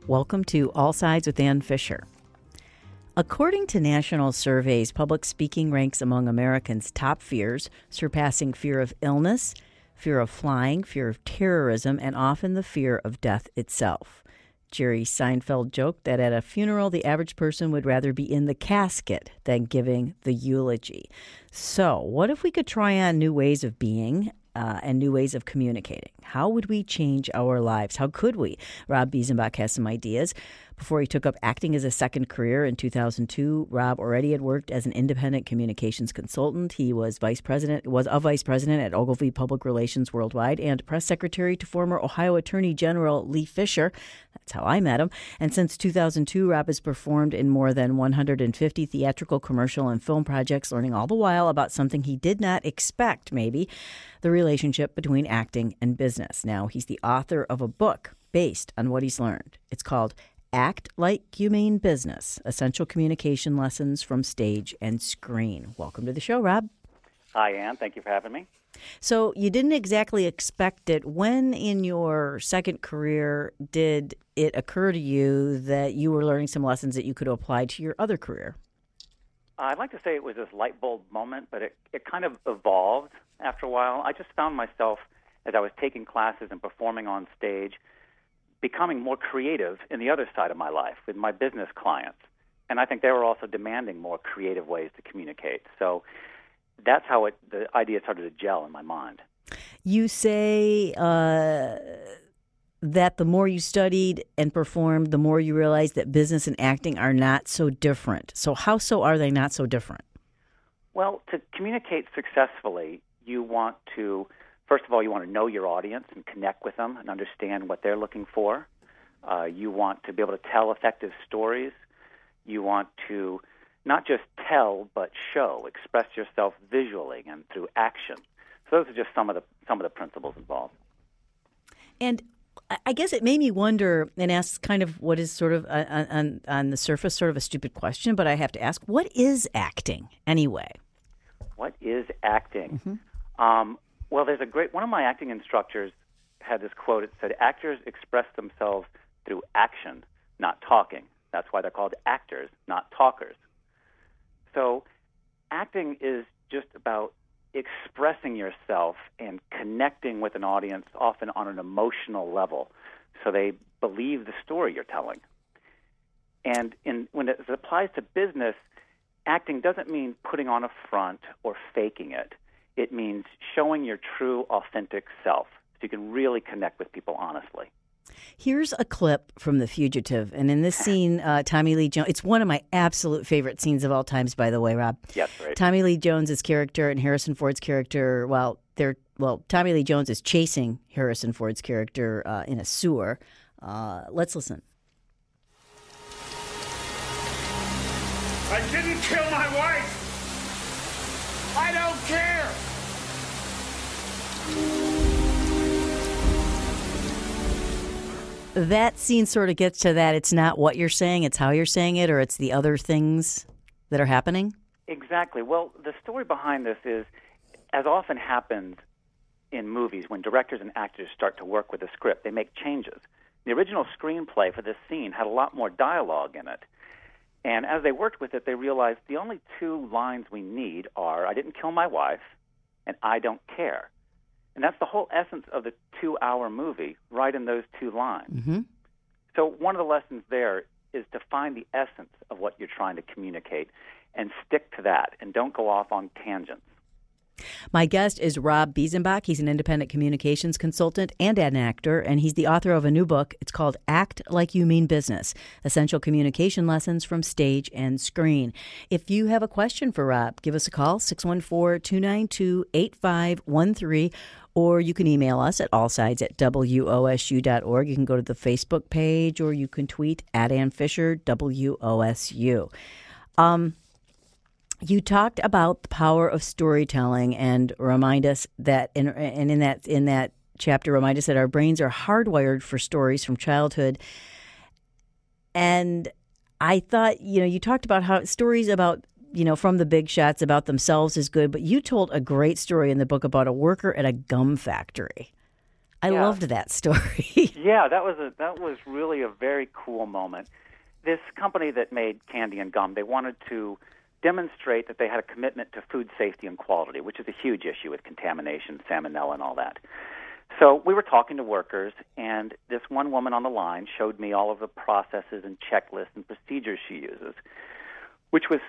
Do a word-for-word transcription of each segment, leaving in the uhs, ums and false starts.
Welcome to All Sides with Ann Fisher. According to national surveys, public speaking ranks among Americans' top fears, surpassing fear of illness, fear of flying, fear of terrorism, and often the fear of death itself. Jerry Seinfeld joked that at a funeral, the average person would rather be in the casket than giving the eulogy. So, what if we could try on new ways of being uh, and new ways of communicating? How would we change our lives? How could we? Rob Biesenbach has some ideas. Before he took up acting as a second career in two thousand two, Rob already had worked as an independent communications consultant. He was vice president, was a vice president at Ogilvy Public Relations Worldwide and press secretary to former Ohio Attorney General Lee Fisher. That's how I met him. And since two thousand two, Rob has performed in more than one hundred fifty theatrical, commercial, and film projects, learning all the while about something he did not expect, maybe, the relationship between acting and business. Now, he's the author of a book based on what he's learned. It's called Act Like You Mean Business, Essential Communication Lessons from Stage and Screen. Welcome to the show, Rob. Hi, Ann. Thank you for having me. So you didn't exactly expect it. When in your second career did it occur to you that you were learning some lessons that you could apply to your other career? I'd like to say it was this light bulb moment, but it, it kind of evolved after a while. I just found myself, as I was taking classes and performing on stage, becoming more creative in the other side of my life with my business clients. And I think they were also demanding more creative ways to communicate. So that's how it, the idea started to gel in my mind. You say uh, that the more you studied and performed, the more you realized that business and acting are not so different. So how so are they not so different? Well, to communicate successfully, you want to First of all, you want to know your audience and connect with them and understand what they're looking for. Uh, you want to be able to tell effective stories. You want to not just tell, but show, express yourself visually and through action. So those are just some of the some of the principles involved. And I guess it made me wonder and ask kind of what is sort of on, on, on the surface sort of a stupid question, but I have to ask, what is acting anyway? What is acting? Mm-hmm. Um, Well, there's a great, one of my acting instructors had this quote. It said, actors express themselves through action, not talking. That's why they're called actors, not talkers. So acting is just about expressing yourself and connecting with an audience, often on an emotional level, so they believe the story you're telling. And in, when it applies to business, acting doesn't mean putting on a front or faking it. It means showing your true, authentic self so you can really connect with people honestly. Here's a clip from The Fugitive. And in this scene, uh, Tommy Lee Jones, it's one of my absolute favorite scenes of all times, by the way, Rob. Yes, right. Tommy Lee Jones's character and Harrison Ford's character, well, they're, well, Tommy Lee Jones is chasing Harrison Ford's character uh, in a sewer. Uh, let's listen. I didn't kill my wife. I don't care. That scene sort of gets to that. It's not what you're saying, it's how you're saying it, or it's the other things that are happening? Exactly. Well, the story behind this is, as often happens in movies, when directors and actors start to work with a script, they make changes. The original screenplay for this scene had a lot more dialogue in it. And as they worked with it, they realized the only two lines we need are, I didn't kill my wife, and I don't care. And that's the whole essence of the two-hour movie, right in those two lines. Mm-hmm. So one of the lessons there is to find the essence of what you're trying to communicate and stick to that, and don't go off on tangents. My guest is Rob Biesenbach. He's an independent communications consultant and an actor, and he's the author of a new book. It's called Act Like You Mean Business, Essential Communication Lessons from Stage and Screen. If you have a question for Rob, give us a call, six one four, two nine two, eight five one three, or you can email us at allsides at W O S U dot org. You can go to the Facebook page, or you can tweet at Ann Fisher, W O S U. Um... You talked about the power of storytelling and remind us that, in, and in that in that chapter, remind us that our brains are hardwired for stories from childhood. And I thought, you know, you talked about how stories about, you know, from the big shots about themselves is good, but you told a great story in the book about a worker at a gum factory. I yeah. loved that story. Yeah, that was a, that was really a very cool moment. This company that made candy and gum, they wanted to demonstrate that they had a commitment to food safety and quality, which is a huge issue with contamination, salmonella, and all that. So we were talking to workers, and this one woman on the line showed me all of the processes and checklists and procedures she uses, which was,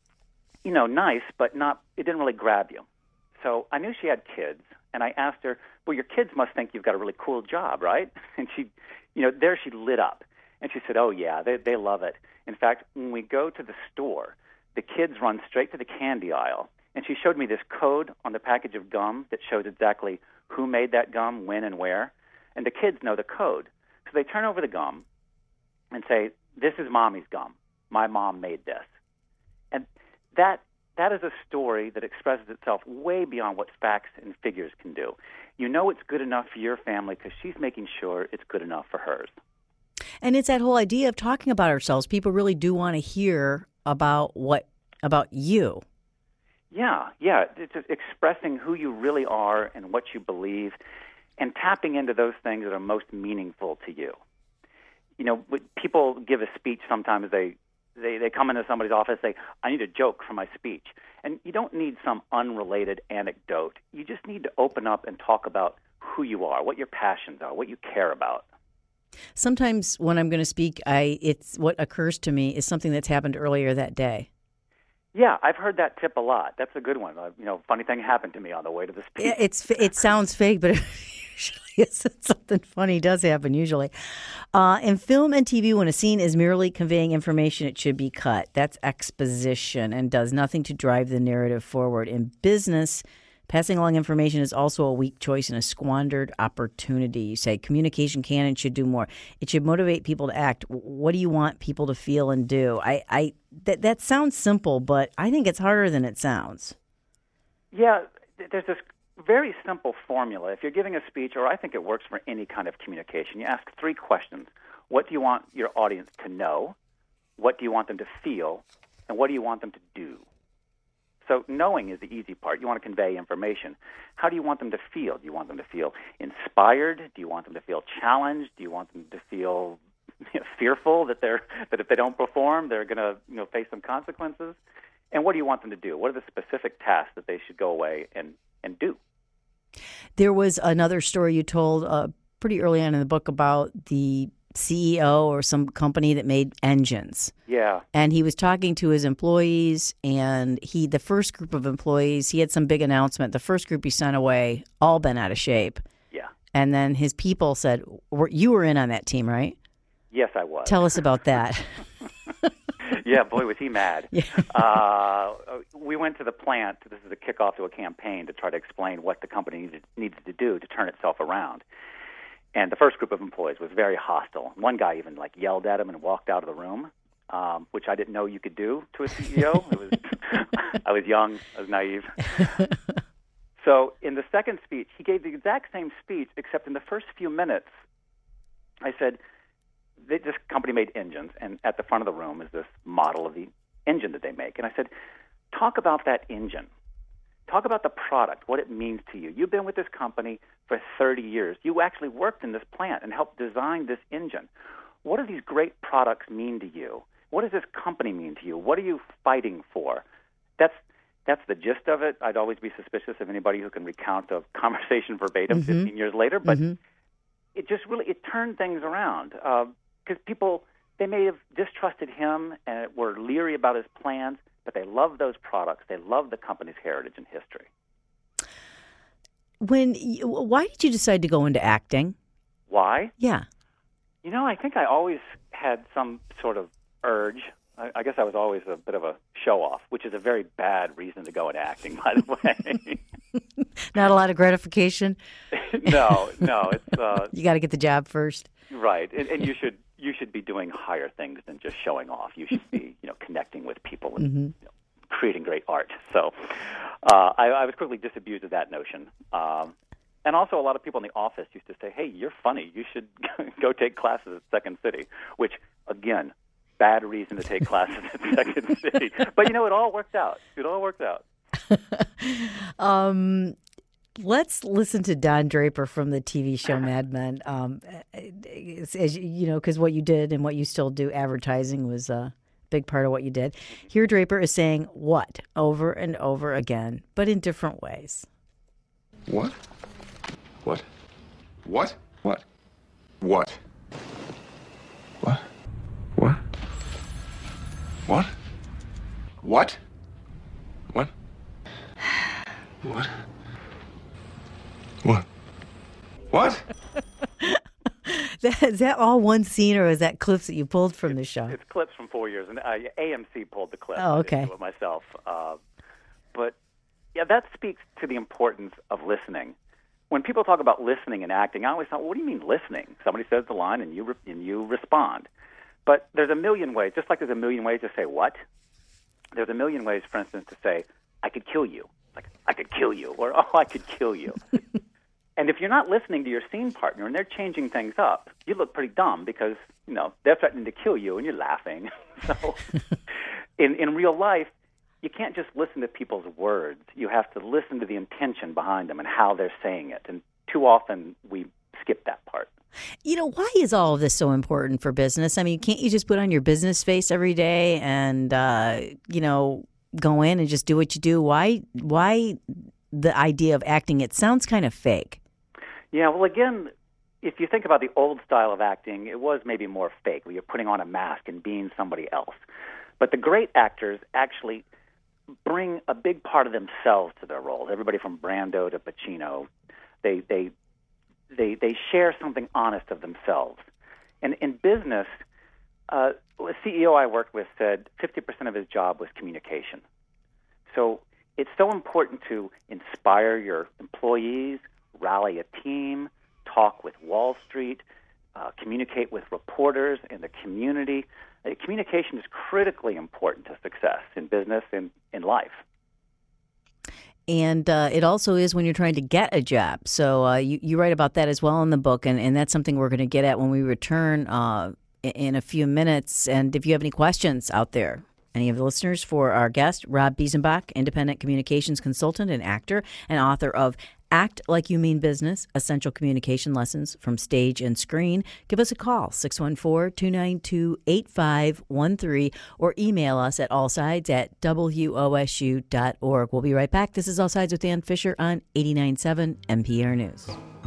you know, nice, but not. It didn't really grab you. So I knew she had kids, and I asked her, well, your kids must think you've got a really cool job, right? And she, you know, there she lit up. And she said, oh, yeah, they, they love it. In fact, when we go to the store, the kids run straight to the candy aisle. And she showed me this code on the package of gum that shows exactly who made that gum, when, and where. And the kids know the code. So they turn over the gum and say, this is Mommy's gum. My mom made this. And that that is a story that expresses itself way beyond what facts and figures can do. You know it's good enough for your family because she's making sure it's good enough for hers. And it's that whole idea of talking about ourselves. People really do want to hear about what about you. Yeah, yeah. It's just expressing who you really are and what you believe and tapping into those things that are most meaningful to you. You know, when people give a speech, sometimes they, they, they come into somebody's office, they say, I need a joke for my speech. And you don't need some unrelated anecdote. You just need to open up and talk about who you are, what your passions are, what you care about. Sometimes when I'm going to speak, I it's what occurs to me is something that's happened earlier that day. Yeah, I've heard that tip a lot. That's a good one. Uh, you know, funny thing happened to me on the way to the speech. Yeah, it's it sounds fake, but usually it's something funny does happen usually. Uh, in film and T V, when a scene is merely conveying information, it should be cut. That's exposition and does nothing to drive the narrative forward. In business, passing along information is also a weak choice and a squandered opportunity. You say communication can and should do more. It should motivate people to act. What do you want people to feel and do? I, I that that sounds simple, but I think it's harder than it sounds. Yeah, there's this very simple formula. If you're giving a speech, or I think it works for any kind of communication, you ask three questions. What do you want your audience to know? What do you want them to feel? And what do you want them to do? So knowing is the easy part. You want to convey information. How do you want them to feel? Do you want them to feel inspired? Do you want them to feel challenged? Do you want them to feel you know, fearful that they're that if they don't perform, they're going to you know face some consequences? And what do you want them to do? What are the specific tasks that they should go away and, and do? There was another story you told uh, pretty early on in the book about the C E O or some company that made engines. Yeah. And he was talking to his employees, and he, the first group of employees, he had some big announcement. The first group he sent away, all been out of shape. Yeah. And then his people said, you were in on that team, right? Yes, I was. Tell us about that. Yeah, boy, was he mad. Yeah. Uh, we went to the plant. This is a kickoff to a campaign to try to explain what the company needed, needed to do to turn itself around. And the first group of employees was very hostile. One guy even like yelled at him and walked out of the room, um, which I didn't know you could do to a C E O. It was, I was young, I was naive. So in the second speech, he gave the exact same speech, except in the first few minutes, I said, this company made engines, and at the front of the room is this model of the engine that they make. And I said, talk about that engine. Talk about the product, what it means to you. You've been with this company for thirty years. You actually worked in this plant and helped design this engine. What do these great products mean to you? What does this company mean to you? What are you fighting for? That's that's the gist of it. I'd always be suspicious of anybody who can recount a conversation verbatim mm-hmm. fifteen years later, but mm-hmm. it just really it turned things around because uh, people, they may have distrusted him and were leery about his plans, but they love those products. They love the company's heritage and history. When, why did you decide to go into acting? Why? Yeah. You know, I think I always had some sort of urge. I, I guess I was always a bit of a show-off, which is a very bad reason to go into acting, by the way. Not a lot of gratification? no, no. It's uh, you got to get the job first. Right, and, and you should you should be doing higher things than just showing off. You should be, you know, connecting with people and mm-hmm. you know, creating great art. So uh, I, I was quickly disabused of that notion. Um, and also a lot of people in the office used to say, hey, you're funny. You should go take classes at Second City, which, again, bad reason to take classes at Second City. But, you know, it all worked out. It all worked out. um, Let's listen to Don Draper from the T V show Mad Men. Um, as you know, because what you did and what you still do, advertising was a big part of what you did. Here, Draper is saying "what" over and over again, but in different ways. What? What? What? What? What? What? What? What? What? What? What? What? What? that, is that all one scene, or is that clips that you pulled from the show? It's clips from four years, and uh, A M C pulled the clip. Oh, okay. I didn't do it myself, uh, but yeah, that speaks to the importance of listening. When people talk about listening and acting, I always thought, well, what do you mean listening? Somebody says the line, and you re- and you respond. But there's a million ways, just like there's a million ways to say what. There's a million ways, for instance, to say, I could kill you. Like, I could kill you, or, oh, I could kill you. And if you're not listening to your scene partner and they're changing things up, you look pretty dumb because, you know, they're threatening to kill you and you're laughing. So in, in real life, you can't just listen to people's words. You have to listen to the intention behind them and how they're saying it. And too often we skip that part. You know, why is all of this so important for business? I mean, can't you just put on your business face every day and, uh, you know, go in and just do what you do? Why, why the idea of acting? It sounds kind of fake. Yeah, well, again, if you think about the old style of acting, it was maybe more fake, where you're putting on a mask and being somebody else. But the great actors actually bring a big part of themselves to their roles. Everybody from Brando to Pacino, they they they they share something honest of themselves. And in business, uh, a C E O I worked with said fifty percent of his job was communication. So it's so important to inspire your employees, rally a team, talk with Wall Street, uh, communicate with reporters in the community. Uh, communication is critically important to success in business and in life. And uh, it also is when you're trying to get a job. So uh, you, you write about that as well in the book, and, and that's something we're going to get at when we return uh, in a few minutes. And if you have any questions out there, any of the listeners, for our guest, Rob Biesenbach, independent communications consultant and actor and author of Act Like You Mean Business, Essential Communication Lessons from Stage and Screen. Give us a call, six one four, two nine two, eight five one three, or email us at allsides at W O S U dot org. We'll be right back. This is All Sides with Ann Fisher on eighty-nine point seven N P R News.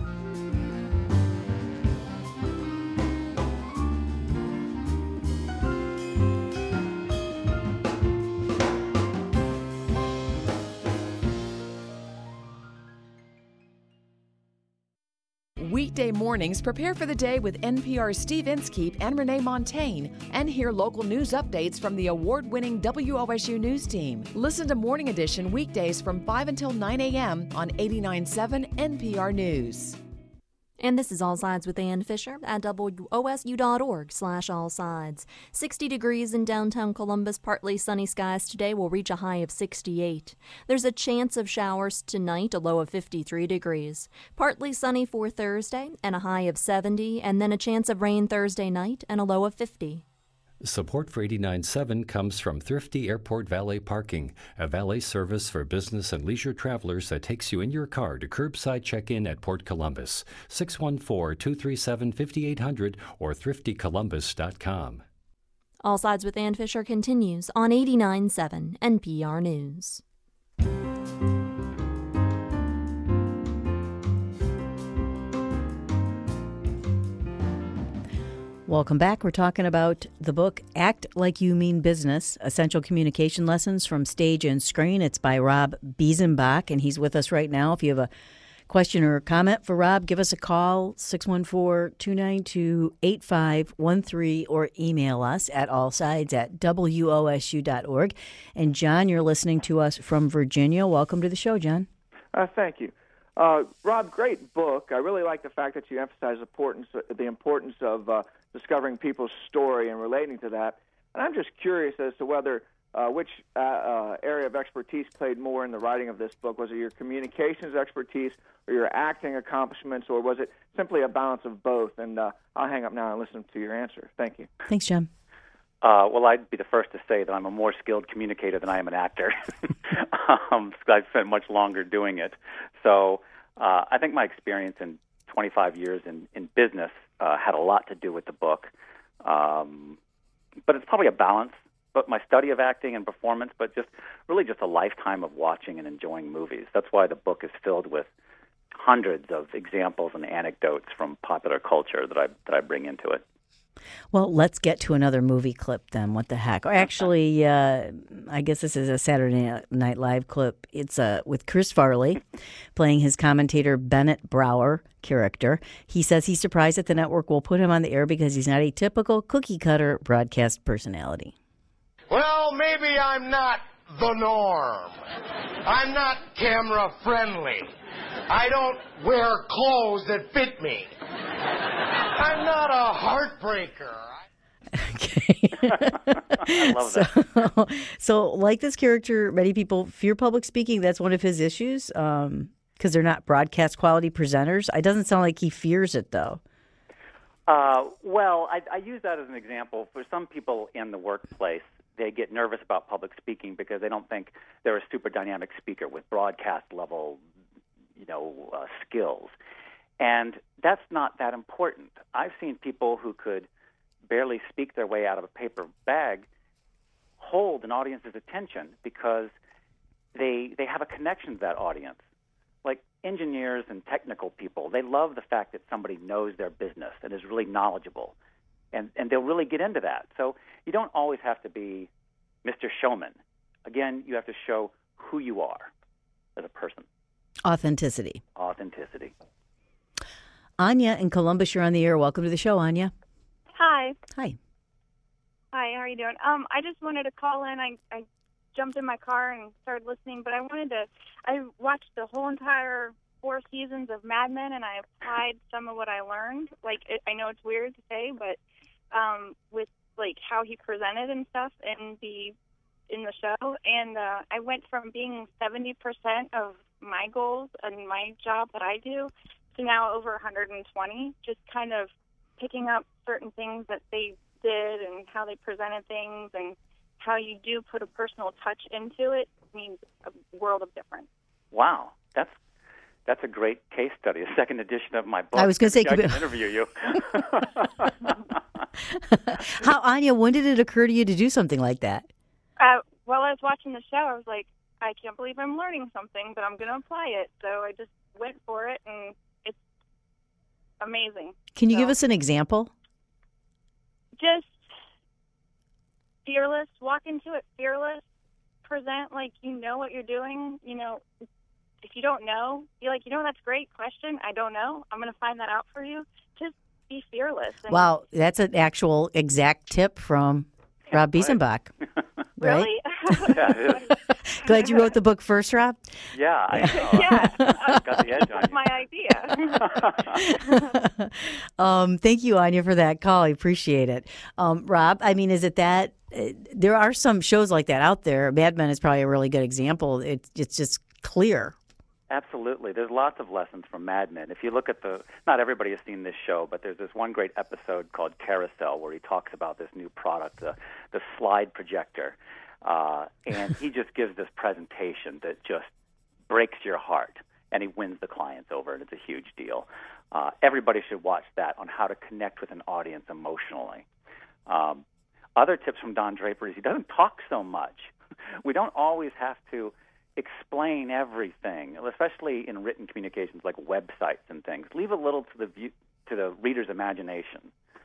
Weekday mornings, prepare for the day with N P R's Steve Inskeep and Renee Montagne, and hear local news updates from the award-winning W O S U News Team. Listen to Morning Edition weekdays from five until nine a.m. on eighty-nine point seven N P R News. And this is All Sides with Ann Fisher at W O S U dot org slash all sides. sixty degrees in downtown Columbus. Partly sunny skies today will reach a high of sixty-eight. There's a chance of showers tonight, a low of fifty-three degrees. Partly sunny for Thursday and a high of seventy, and then a chance of rain Thursday night and a low of fifty. Support for eighty-nine point seven comes from Thrifty Airport Valet Parking, a valet service for business and leisure travelers that takes you in your car to curbside check-in at Port Columbus. six one four, two three seven, five eight zero zero or thrifty columbus dot com. All Sides with Ann Fisher continues on eighty-nine point seven N P R News. Welcome back. We're talking about the book, Act Like You Mean Business, Essential Communication Lessons from Stage and Screen. It's by Rob Biesenbach, and he's with us right now. If you have a question or a comment for Rob, give us a call, six one four, two nine two, eight five one three, or email us at allsides at W O S U dot org. And John, you're listening to us from Virginia. Welcome to the show, John. Uh, thank you. Uh, Rob, great book. I really like the fact that you emphasize the importance, the importance of uh, discovering people's story and relating to that. And I'm just curious as to whether uh, which uh, uh, area of expertise played more in the writing of this book. Was it your communications expertise or your acting accomplishments, or was it simply a balance of both? And uh, I'll hang up now and listen to your answer. Thank you. Thanks, John. Uh, well, I'd be the first to say that I'm a more skilled communicator than I am an actor. um, I've spent much longer doing it. So Uh, I think my experience in twenty-five years in, in business uh, had a lot to do with the book. Um, but it's probably a balance, but my study of acting and performance, but just really just a lifetime of watching and enjoying movies. That's why the book is filled with hundreds of examples and anecdotes from popular culture that I that I bring into it. Well, let's get to another movie clip then. What the heck? Or actually, uh, I guess this is a Saturday Night Live clip. It's uh, with Chris Farley playing his commentator Bennett Brower character. He says he's surprised that the network will put him on the air because he's not a typical cookie-cutter broadcast personality. Well, maybe I'm not the norm. I'm not camera-friendly. I don't wear clothes that fit me. I'm not a heartbreaker. Okay. I love so, that. So, like this character, many people fear public speaking. That's one of his issues because um, they're not broadcast quality presenters. It doesn't sound like he fears it, though. Uh, well, I, I use that as an example. For some people in the workplace, they get nervous about public speaking because they don't think they're a super dynamic speaker with broadcast level, you know, uh, skills. And that's not that important. I've seen people who could barely speak their way out of a paper bag hold an audience's attention because they they have a connection to that audience. Like engineers and technical people, they love the fact that somebody knows their business and is really knowledgeable. And and they'll really get into that. So you don't always have to be Mister Showman. Again, you have to show who you are as a person. Authenticity. Authenticity. Anya in Columbus, you're on the air. Welcome to the show, Anya. Hi. Hi. Hi, how are you doing? Um, I just wanted to call in. I, I jumped in my car and started listening, but I wanted to, I watched the whole entire four seasons of Mad Men, and I applied some of what I learned. Like, it, I know it's weird to say, but um, with, like, how he presented and stuff in the in the show, and uh, I went from being seventy percent of my goals and my job that I do to now over one hundred twenty, just kind of picking up certain things that they did and how they presented things and how you do put a personal touch into it means a world of difference. Wow, that's that's a great case study, a second edition of my book. I was going to say, I can interview you. How, Anya, when did it occur to you to do something like that? Uh, while I was watching the show, I was like, I can't believe I'm learning something, but I'm going to apply it. So I just went for it, and it's amazing. Can you so, give us an example? Just fearless. Walk into it fearless. Present like you know what you're doing. You know, if you don't know, you're like, you know, that's a great question. I don't know. I'm going to find that out for you. Just be fearless. And wow, that's an actual exact tip from yeah, Rob Biesenbach. Right? Really? Yeah, it is. Glad you wrote the book first, Rob. Yeah, I know. Yeah, got the edge on that's you. my idea. um, thank you, Anya, for that call. I appreciate it. Um, Rob, I mean, is it that uh, there are some shows like that out there? Mad Men is probably a really good example. It's it's just clear. Absolutely. There's lots of lessons from Mad Men. If you look at the, not everybody has seen this show, but there's this one great episode called Carousel where he talks about this new product, the, the slide projector. Uh, and he just gives this presentation that just breaks your heart, and he wins the clients over, and it's a huge deal. Uh, everybody should watch that on how to connect with an audience emotionally. Um, other tips from Don Draper is he doesn't talk so much. We don't always have to explain everything, especially in written communications like websites and things. Leave a little to the view, to the reader's imagination.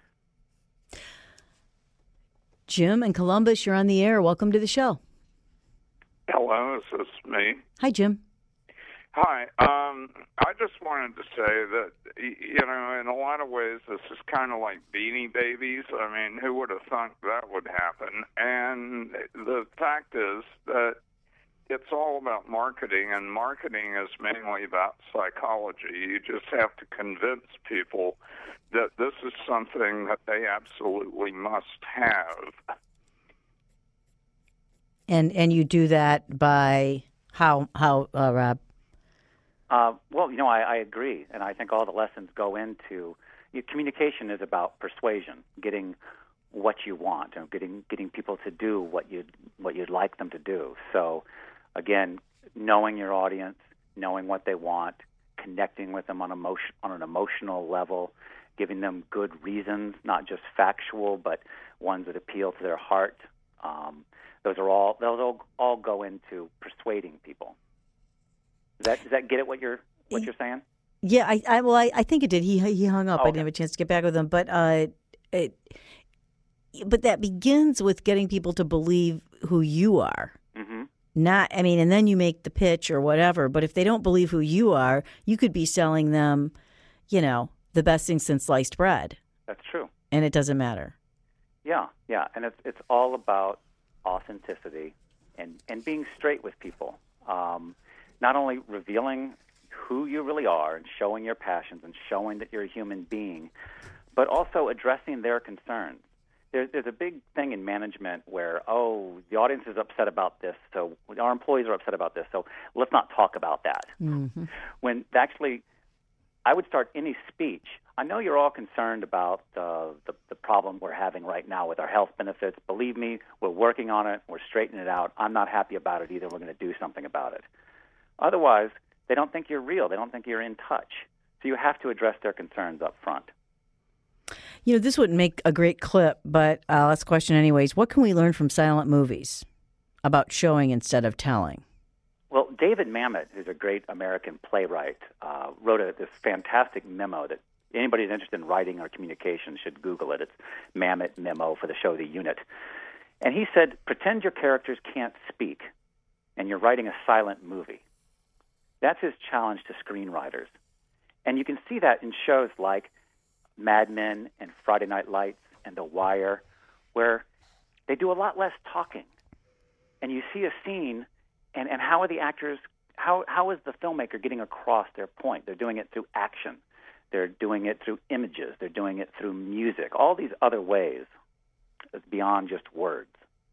Jim in Columbus, you're on the air. Welcome to the show. Hello, is this me? Hi, Jim. Hi. Um, I just wanted to say that, you know, in a lot of ways, this is kind of like Beanie Babies. I mean, who would have thought that would happen? And the fact is that it's all about marketing, and marketing is mainly about psychology. You just have to convince people that this is something that they absolutely must have. And and you do that by how, how uh, Rob? Uh, well, you know, I, I agree, and I think all the lessons go into you know, communication is about persuasion, getting what you want, and getting getting people to do what you what you'd like them to do. So, again, knowing your audience, knowing what they want, connecting with them on emotion on an emotional level, giving them good reasons, not just factual, but ones that appeal to their heart. Um, those are all those all, all go into persuading people. Does that does that get at what you're what you're saying? Yeah, I, I well, I, I think it did. He he hung up. Oh, okay. I didn't have a chance to get back with him, but uh, it, but that begins with getting people to believe who you are. Mm-hmm. Not, I mean, and then you make the pitch or whatever. But if they don't believe who you are, you could be selling them, you know, the best thing since sliced bread. That's true. And it doesn't matter. Yeah, yeah, and it's it's all about authenticity and, and being straight with people. Um, not only revealing who you really are and showing your passions and showing that you're a human being, but also addressing their concerns. There's, there's a big thing in management where, oh, the audience is upset about this, so our employees are upset about this, so let's not talk about that. Mm-hmm. When actually, I would start any speech. I know you're all concerned about uh, the, the problem we're having right now with our health benefits. Believe me, we're working on it. We're straightening it out. I'm not happy about it either. We're going to do something about it. Otherwise, they don't think you're real. They don't think you're in touch. So you have to address their concerns up front. You know, this wouldn't make a great clip, but uh, let's question anyways. What can we learn from silent movies about showing instead of telling? Well, David Mamet, who's a great American playwright, uh, wrote a, this fantastic memo that anybody who's interested in writing or communication should Google it. It's Mamet Memo for the show The Unit. And he said, pretend your characters can't speak and you're writing a silent movie. That's his challenge to screenwriters. And you can see that in shows like Mad Men and Friday Night Lights and The Wire, where they do a lot less talking. And you see a scene, and, and how are the actors, how how is the filmmaker getting across their point? They're doing it through action. They're doing it through images. They're doing it through music. All these other ways beyond just words.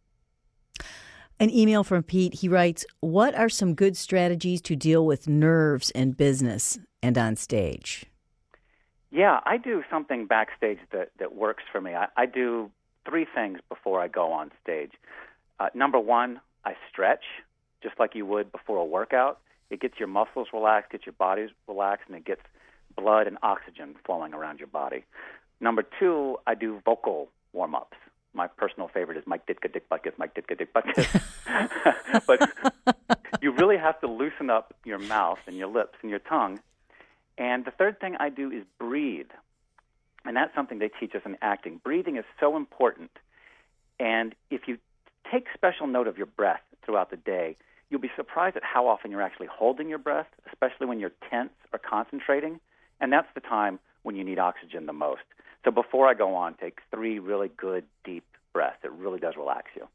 An email from Pete. He writes, what are some good strategies to deal with nerves in business and on stage? Yeah, I do something backstage that, that works for me. I, I do three things before I go on stage. Uh, number one, I stretch, just like you would before a workout. It gets your muscles relaxed, gets your bodies relaxed, and it gets blood and oxygen flowing around your body. Number two, I do vocal warm-ups. My personal favorite is Mike Ditka Dick Bucket, Mike Ditka Dick Bucket. But you really have to loosen up your mouth and your lips and your tongue. And the third thing I do is breathe. And that's something they teach us in acting. Breathing is so important. And if you take special note of your breath throughout the day, you'll be surprised at how often you're actually holding your breath, especially when you're tense or concentrating. And that's the time when you need oxygen the most. So before I go on, take three really good, deep breaths. It really does relax you.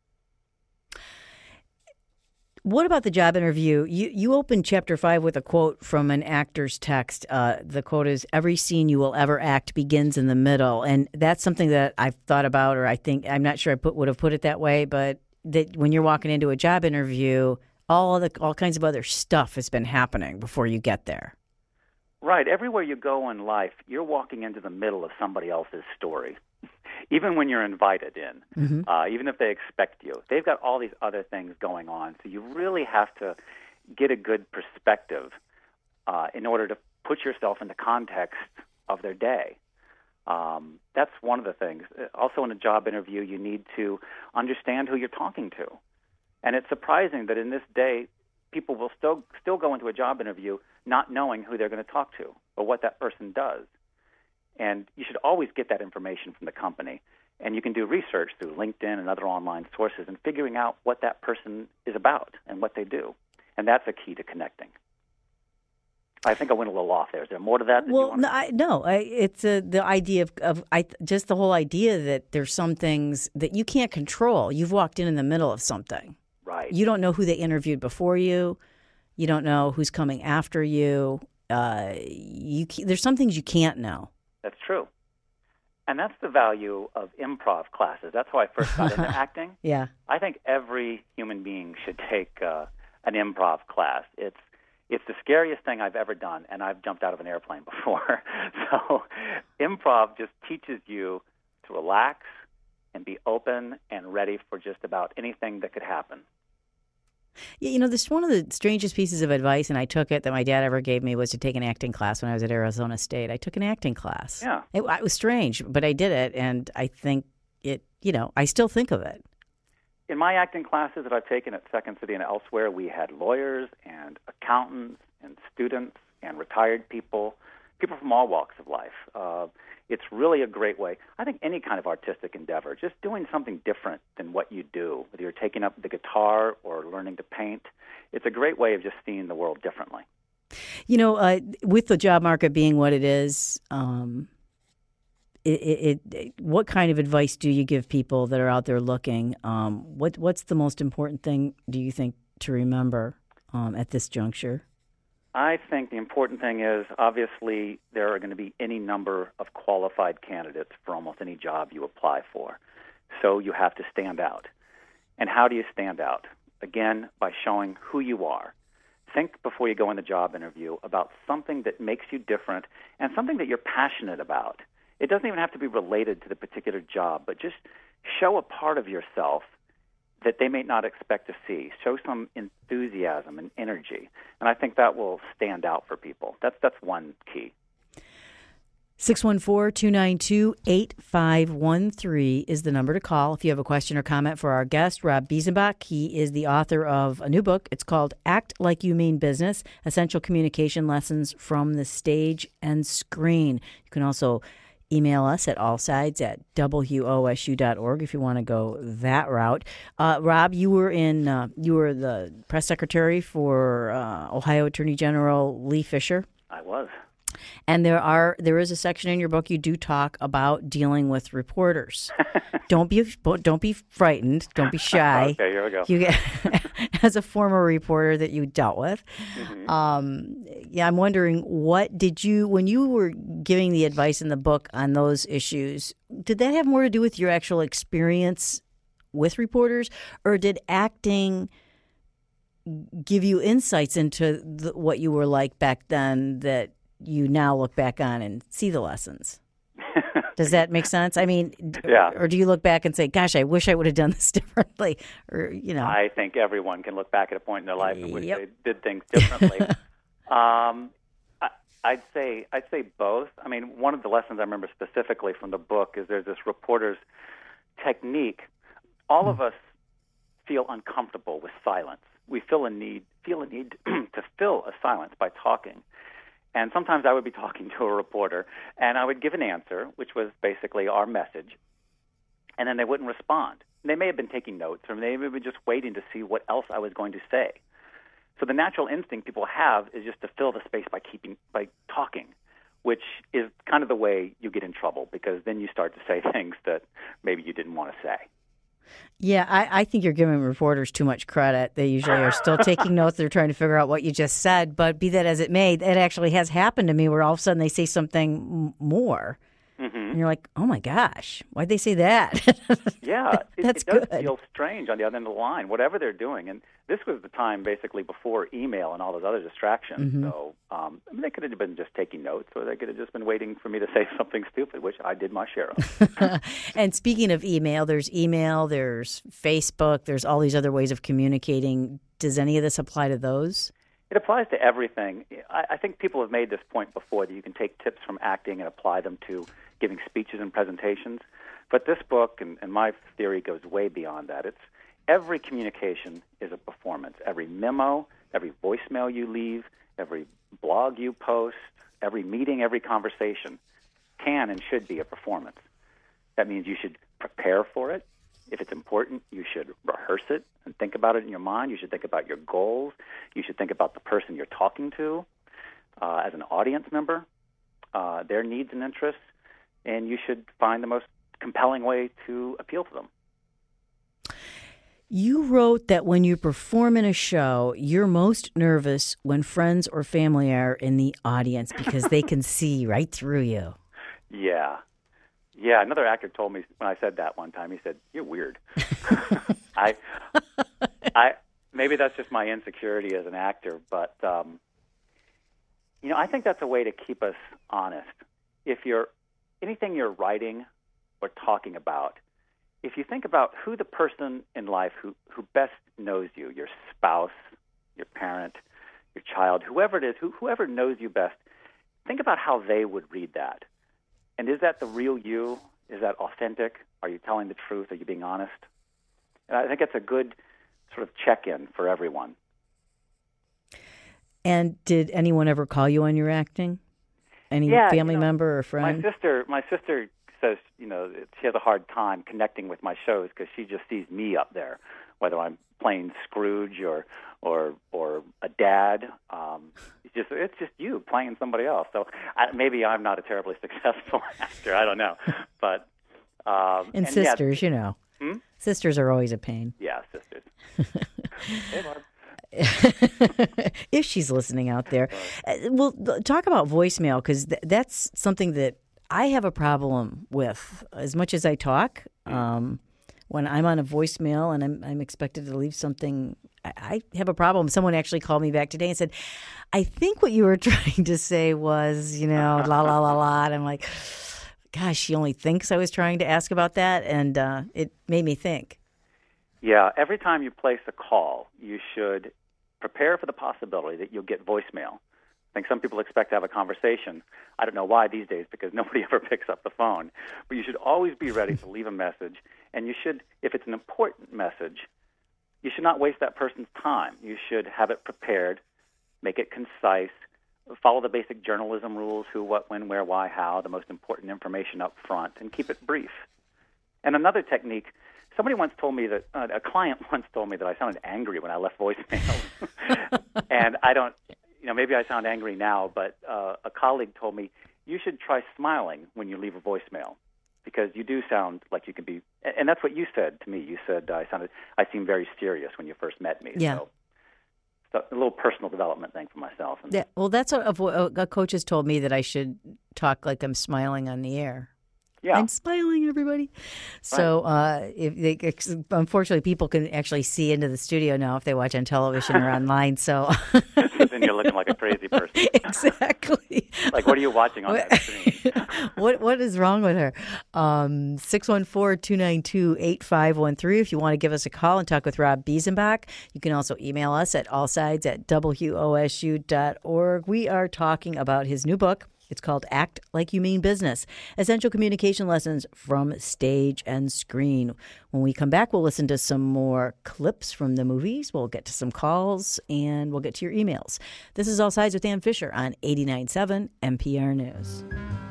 What about the job interview? You you opened chapter five with a quote from an actor's text. Uh, the quote is, every scene you will ever act begins in the middle. And that's something that I've thought about, or I think, I'm not sure I put, would have put it that way, but that when you're walking into a job interview, all the all kinds of other stuff has been happening before you get there. Right. Everywhere you go in life, you're walking into the middle of somebody else's story, even when you're invited in, mm-hmm. uh, even if they expect you. They've got all these other things going on, so you really have to get a good perspective uh, in order to put yourself in the context of their day. Um, that's one of the things. Also, in a job interview, you need to understand who you're talking to. And it's surprising that in this day, people will still still go into a job interview not knowing who they're going to talk to or what that person does. And you should always get that information from the company. And you can do research through LinkedIn and other online sources and figuring out what that person is about and what they do. And that's a key to connecting. I think I went a little off there. Is there more to that? that well, no, I, no I, it's uh, the idea of, of I, just the whole idea that there's some things that you can't control. You've walked in in the middle of something. Right. You don't know who they interviewed before you. You don't know who's coming after you. Uh, you there's some things you can't know. That's true. And that's the value of improv classes. That's how I first got into acting. Yeah. I think every human being should take uh, an improv class. It's it's the scariest thing I've ever done, and I've jumped out of an airplane before. So improv just teaches you to relax and be open and ready for just about anything that could happen. Yeah, you know, this one of the strangest pieces of advice, and I took it, that my dad ever gave me, was to take an acting class when I was at Arizona State. I took an acting class. Yeah. It, it was strange, but I did it, and I think it, you know, I still think of it. In my acting classes that I've taken at Second City and elsewhere, we had lawyers and accountants and students and retired people, people from all walks of life. Uh, it's really a great way. I think any kind of artistic endeavor, just doing something different than what you do, whether you're taking up the guitar or learning to paint, it's a great way of just seeing the world differently. You know, uh, with the job market being what it is, um, It, it, it, what kind of advice do you give people that are out there looking? Um, what What's the most important thing, do you think, to remember um, at this juncture? I think the important thing is, obviously, there are going to be any number of qualified candidates for almost any job you apply for. So you have to stand out. And how do you stand out? Again, by showing who you are. Think before you go in the job interview about something that makes you different and something that you're passionate about. It doesn't even have to be related to the particular job, but just show a part of yourself that they may not expect to see. Show some enthusiasm and energy, and I think that will stand out for people. That's that's one key. six one four, two nine two, eight five one three is the number to call if you have a question or comment for our guest, Rob Biesenbach. He is the author of a new book. It's called Act Like You Mean Business, Essential Communication Lessons from the Stage and Screen. You can also email us at allsides at W O S U dot org if you want to go that route. Uh, Rob, you were in uh, you were the press secretary for uh, Ohio Attorney General Lee Fisher. I was. And there are there is a section in your book you do talk about dealing with reporters. don't be don't be frightened. Don't be shy. Okay, here we go. You get, as a former reporter that you dealt with, mm-hmm. um, yeah, I'm wondering, what did you when you were giving the advice in the book on those issues? Did that have more to do with your actual experience with reporters, or did acting give you insights into the, what you were like back then that you now look back on and see the lessons? Does that make sense? I mean, yeah. Or do you look back and say, gosh, I wish I would have done this differently? Or, you know. I think everyone can look back at a point in their life in which yep. they did things differently. um, I, I'd say I'd say both. I mean, one of the lessons I remember specifically from the book is there's this reporter's technique. All mm. of us feel uncomfortable with silence. We feel a need feel a need to fill a silence by talking. And sometimes I would be talking to a reporter, and I would give an answer, which was basically our message, and then they wouldn't respond. They may have been taking notes, or they may have been just waiting to see what else I was going to say. So the natural instinct people have is just to fill the space by keeping by talking, which is kind of the way you get in trouble, because then you start to say things that maybe you didn't want to say. Yeah, I, I think you're giving reporters too much credit. They usually are still taking notes. They're trying to figure out what you just said. But be that as it may, it actually has happened to me where all of a sudden they say something m- more. Mm-hmm. And you're like, oh, my gosh, why'd they say that? Yeah, it, That's it does good. feel strange on the other end of the line, whatever they're doing. And this was the time basically before email and all those other distractions. Mm-hmm. So um, I mean, they could have been just taking notes, or they could have just been waiting for me to say something stupid, which I did my share of. And speaking of email, there's email, there's Facebook, there's all these other ways of communicating. Does any of this apply to those? It applies to everything. I, I think people have made this point before, that you can take tips from acting and apply them to giving speeches and presentations. But this book, and, and my theory goes way beyond that. It's every communication is a performance. Every memo, every voicemail you leave, every blog you post, every meeting, every conversation can and should be a performance. That means you should prepare for it. If it's important, you should rehearse it and think about it in your mind. You should think about your goals. You should think about the person you're talking to uh, as an audience member, uh, their needs and interests, and you should find the most compelling way to appeal to them. You wrote that when you perform in a show, you're most nervous when friends or family are in the audience because they can see right through you. Yeah. Yeah, another actor told me when I said that one time, he said, "You're weird." I, I, maybe that's just my insecurity as an actor, but, um, you know, I think that's a way to keep us honest. If you're, anything you're writing or talking about, if you think about who the person in life who, who best knows you, your spouse, your parent, your child, whoever it is, who, whoever knows you best, think about how they would read that. And is that the real you? Is that authentic? Are you telling the truth? Are you being honest? And I think it's a good sort of check-in for everyone. And did anyone ever call you on your acting? Any yeah, family you know, member or friend? My sister, my sister says, you know, she has a hard time connecting with my shows because she just sees me up there, whether I'm playing Scrooge or or or a dad. Um, it's just it's just you playing somebody else. So I, maybe I'm not a terribly successful actor. I don't know, but um, and, and sisters, yeah, you know, hmm? sisters are always a pain. Yeah, sisters. Hey, Barb. If she's listening out there. Uh, well, talk about voicemail, because th- that's something that I have a problem with as much as I talk. Um, when I'm on a voicemail and I'm, I'm expected to leave something, I, I have a problem. Someone actually called me back today and said, I think what you were trying to say was, you know, la, la, la, la. And I'm like, gosh, she only thinks I was trying to ask about that. And uh, it made me think. Yeah, every time you place a call, you should prepare for the possibility that you'll get voicemail. I think some people expect to have a conversation. I don't know why these days, because nobody ever picks up the phone. But you should always be ready to leave a message. And you should, if it's an important message, you should not waste that person's time. You should have it prepared, make it concise, follow the basic journalism rules, who, what, when, where, why, how, the most important information up front, and keep it brief. And another technique, somebody once told me that, uh, a client once told me that I sounded angry when I left voicemail. And I don't, you know, maybe I sound angry now, but uh, a colleague told me, you should try smiling when you leave a voicemail, because you do sound like you can be, and that's what you said to me. You said, uh, I sounded, I seemed very serious when you first met me. Yeah. So, so a little personal development thing for myself. And, yeah, well, that's what a, a coach has told me, that I should talk like I'm smiling on the air. Yeah. I'm smiling, everybody. So, uh, if they, unfortunately, people can actually see into the studio now if they watch on television or online. So then you're looking like a crazy person. Exactly. Like, what are you watching on that screen? what What is wrong with her? Um, six one four, two nine two, eight five one three. If you want to give us a call and talk with Rob Biesenbach, you can also email us at allsides at W O S U dot org. We are talking about his new book. It's called Act Like You Mean Business, Essential Communication Lessons from Stage and Screen. When we come back, we'll listen to some more clips from the movies. We'll get to some calls, and we'll get to your emails. This is All Sides with Ann Fisher on eighty-nine point seven N P R News.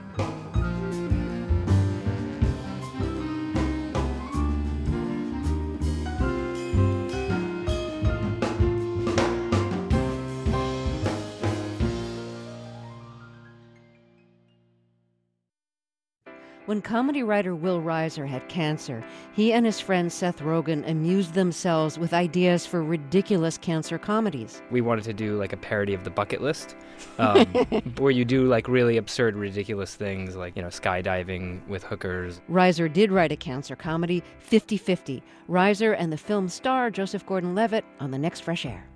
When comedy writer Will Reiser had cancer, he and his friend Seth Rogen amused themselves with ideas for ridiculous cancer comedies. We wanted to do like a parody of The Bucket List, um, where you do like really absurd, ridiculous things like, you know, skydiving with hookers. Reiser did write a cancer comedy, fifty-fifty. Reiser and the film star Joseph Gordon-Levitt on the next Fresh Air.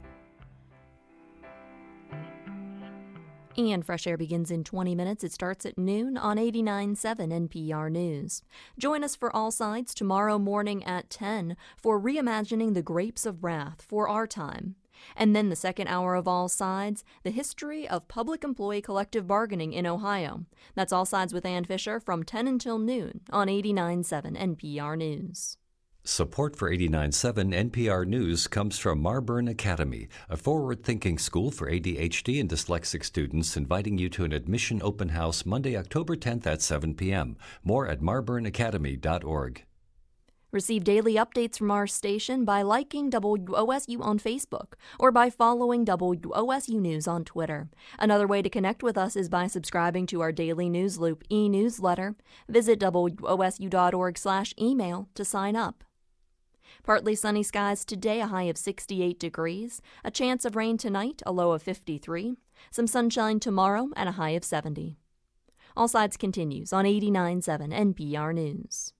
And Fresh Air begins in twenty minutes. It starts at noon on eighty-nine point seven N P R News. Join us for All Sides tomorrow morning at ten for Reimagining the Grapes of Wrath for Our Time. And then the second hour of All Sides, the history of public employee collective bargaining in Ohio. That's All Sides with Ann Fisher from ten until noon on eighty-nine point seven N P R News. Support for eighty-nine point seven N P R News comes from Marburn Academy, a forward-thinking school for A D H D and dyslexic students, inviting you to an admission open house Monday, October tenth at seven p.m. More at marburn academy dot org. Receive daily updates from our station by liking W O S U on Facebook or by following W O S U News on Twitter. Another way to connect with us is by subscribing to our daily News Loop e-newsletter. Visit W O S U dot org slash email to sign up. Partly sunny skies today, a high of sixty-eight degrees. A chance of rain tonight, a low of fifty-three. Some sunshine tomorrow, and a high of seventy. All Sides continues on eighty-nine point seven N P R News.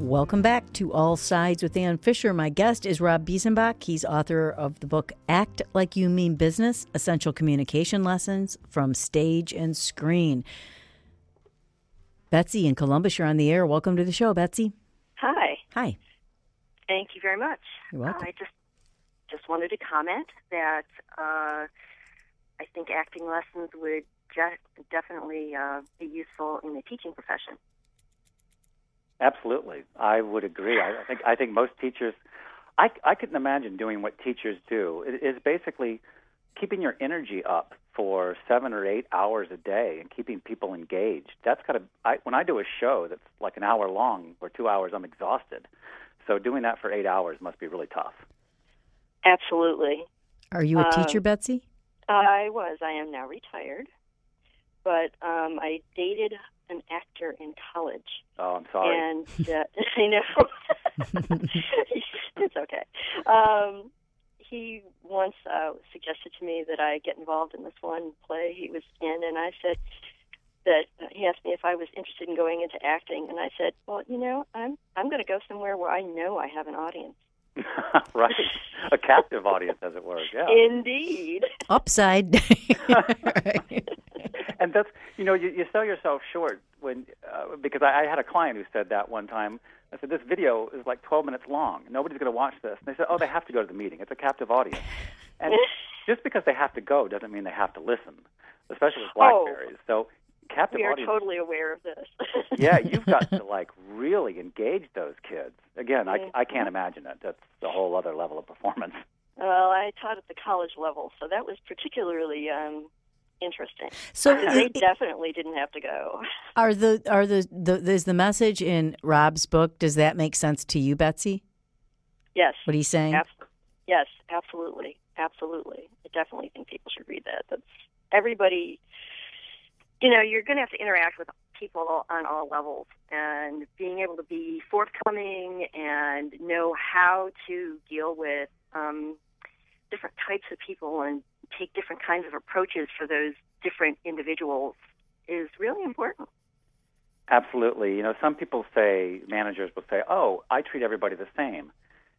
Welcome back to All Sides with Ann Fisher. My guest is Rob Biesenbach. He's author of the book Act Like You Mean Business, Essential Communication Lessons from Stage and Screen. Betsy in Columbus, you're on the air. Welcome to the show, Betsy. Hi. Hi. Thank you very much. You're welcome. I just just wanted to comment that uh, I think acting lessons would je- definitely uh, be useful in the teaching profession. Absolutely, I would agree. I think I think most teachers, I, I couldn't imagine doing what teachers do. It is basically keeping your energy up for seven or eight hours a day and keeping people engaged. That's got to. I, when I do a show that's like an hour long or two hours, I'm exhausted. So doing that for eight hours must be really tough. Absolutely. Are you a Um, teacher, Betsy? I was. I am now retired, but um, I dated an actor in college. Oh, I'm sorry. And uh, I know it's okay. Um, he once uh, suggested to me that I get involved in this one play he was in, and I said that uh, he asked me if I was interested in going into acting, and I said, well, you know, I'm I'm going to go somewhere where I know I have an audience. Right, a captive audience, as it were. Yeah. Indeed. Upside. And that's, you know, you, you sell yourself short when, uh, because I, I had a client who said that one time. I said, this video is like twelve minutes long. Nobody's going to watch this. And they said, oh, they have to go to the meeting. It's a captive audience. And just because they have to go doesn't mean they have to listen, especially with Blackberries. Oh, so captive we are audience. totally aware of this. Yeah, you've got to, like, really engage those kids. Again, Mm-hmm. I, I can't imagine it. That's a whole other level of performance. Well, I taught at the college level, so that was particularly um, interesting. So Because they it- definitely didn't have to go. Are the are the, the is the message in Rob's book? Does that make sense to you, Betsy? Yes. What he's saying? Abs- yes, absolutely, absolutely. I definitely think people should read that. That's everybody. You know, you're going to have to interact with people on all levels, and being able to be forthcoming and know how to deal with um, different types of people and take different kinds of approaches for those different individuals is really important. Absolutely. You know, some people say, managers will say, oh, I treat everybody the same.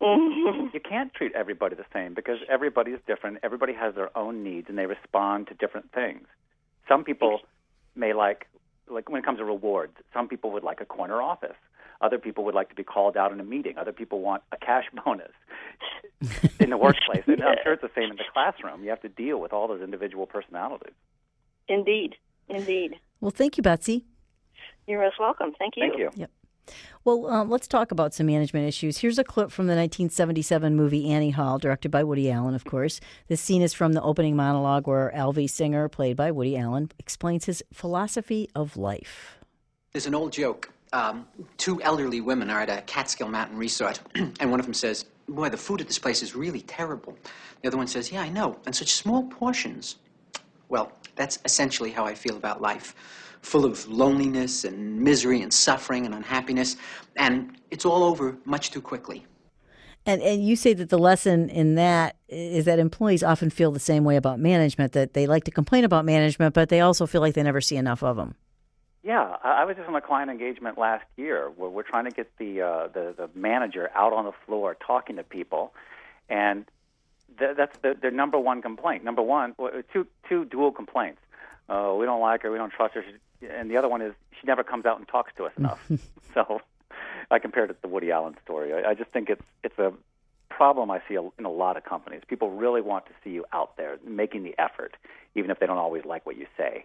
You can't treat everybody the same because everybody is different. Everybody has their own needs, and they respond to different things. Some people may like, like when it comes to rewards, some people would like a corner office. Other people would like to be called out in a meeting. Other people want a cash bonus in the workplace. And I'm sure it's the same in the classroom. You have to deal with all those individual personalities. Indeed, indeed. Well, thank you, Betsy. You're most welcome. Thank you. Thank you. Yep. Well, um, let's talk about some management issues. Here's a clip from the nineteen seventy-seven movie Annie Hall, directed by Woody Allen, of course. This scene is from the opening monologue where Alvy Singer, played by Woody Allen, explains his philosophy of life. There's an old joke. Um, two elderly women are at a Catskill Mountain resort, and one of them says, boy, the food at this place is really terrible. The other one says, yeah, I know, and such small portions. Well, that's essentially how I feel about life. Full of loneliness and misery and suffering and unhappiness, and it's all over much too quickly. And and you say that the lesson in that is that employees often feel the same way about management, that they like to complain about management, but they also feel like they never see enough of them. Yeah, I I was just on a client engagement last year where we're trying to get the uh, the, the manager out on the floor talking to people, and th- that's the, their number one complaint. Number one, well, two two dual complaints. Uh, we don't like her, we don't trust her, she, and the other one is she never comes out and talks to us enough. So I compared it to the Woody Allen story. I, I just think it's it's a problem I see in a lot of companies. People really want to see you out there making the effort, even if they don't always like what you say.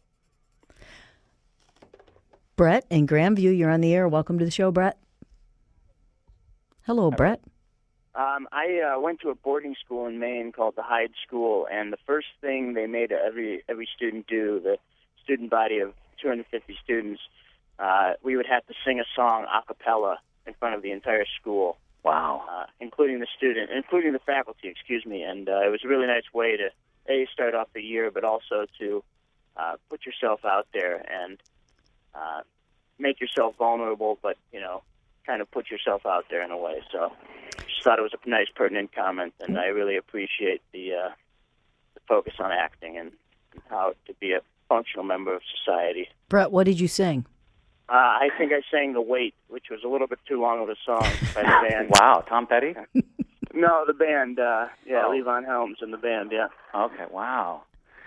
Brett in Grandview, you're on the air. Welcome to the show, Brett. Hello, Brett. Um, I uh, went to a boarding school in Maine called the Hyde School, and the first thing they made every every student do, the student body of two hundred fifty students, uh, we would have to sing a song a cappella in front of the entire school. Wow. Uh, including the student, including the faculty, excuse me. And uh, it was a really nice way to, A, start off the year, but also to uh, put yourself out there and uh, make yourself vulnerable, but, you know, kind of put yourself out there in a way. So just thought it was a nice, pertinent comment, and I really appreciate the, uh, the focus on acting and how to be a functional member of society. Brett, what did you sing? Uh, I think I sang The Wait, which was a little bit too long of a song by the band. Wow, Tom Petty? No, the band. Uh, yeah, Oh. Levon Helms and the band, yeah. Okay, wow.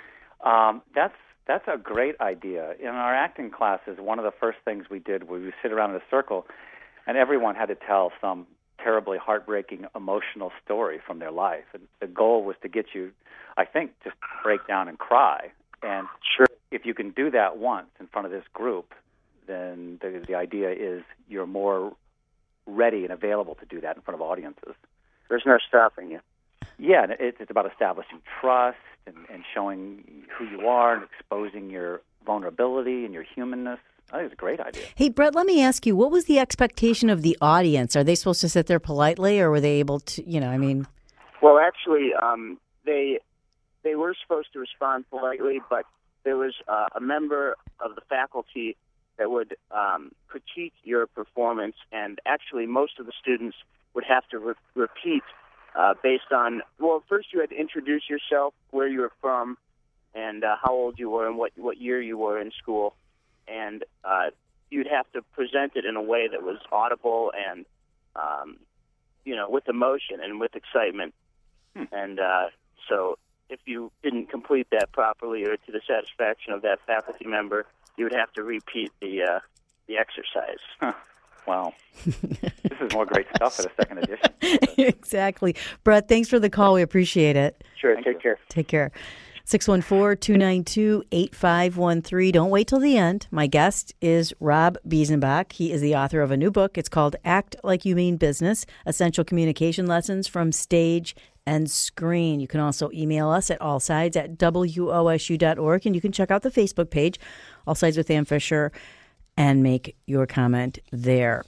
Um, that's that's a great idea. In our acting classes, one of the first things we did was we would sit around in a circle, and everyone had to tell some terribly heartbreaking, emotional story from their life. And the goal was to get you, I think, just break down and cry. And sure, if you can do that once in front of this group, then the, the idea is you're more ready and available to do that in front of audiences. There's no stopping you. Yeah, and it's, it's about establishing trust and, and showing who you are and exposing your vulnerability and your humanness. I think it's a great idea. Hey, Brett, let me ask you, what was the expectation of the audience? Are they supposed to sit there politely, or were they able to, you know, I mean... Well, actually, um, they they were supposed to respond politely, but there was uh, a member of the faculty that would um, critique your performance, and actually most of the students would have to re- repeat uh, based on, well, first you had to introduce yourself, where you were from, and uh, how old you were, and what, what year you were in school, and uh, you'd have to present it in a way that was audible and, um, you know, with emotion and with excitement. Hmm. And uh, so if you didn't complete that properly or to the satisfaction of that faculty member, you would have to repeat the uh, the exercise. Huh. Wow. This is more great stuff for the second edition. Exactly. Brett, thanks for the call. We appreciate it. Sure. Thank take you. care. Take care. six one four, two nine two, eight five one three. Don't wait till the end. My guest is Rob Biesenbach. He is the author of a new book. It's called Act Like You Mean Business, Essential Communication Lessons from Stage and Screen. You can also email us at allsides at W O S U dot org, and you can check out the Facebook page, All Sides with Ann Fisher, and make your comment there.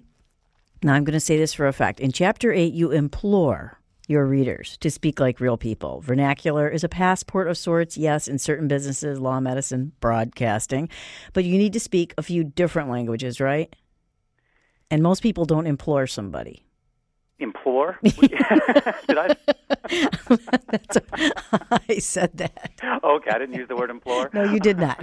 Now, I'm going to say this for a fact. In Chapter eight, you implore your readers to speak like real people. Vernacular is a passport of sorts, yes, in certain businesses, law, medicine, broadcasting, but you need to speak a few different languages, right? And most people don't implore somebody. Implore? Did I? That's a, I said that. Okay, I didn't use the word implore. No, you did not.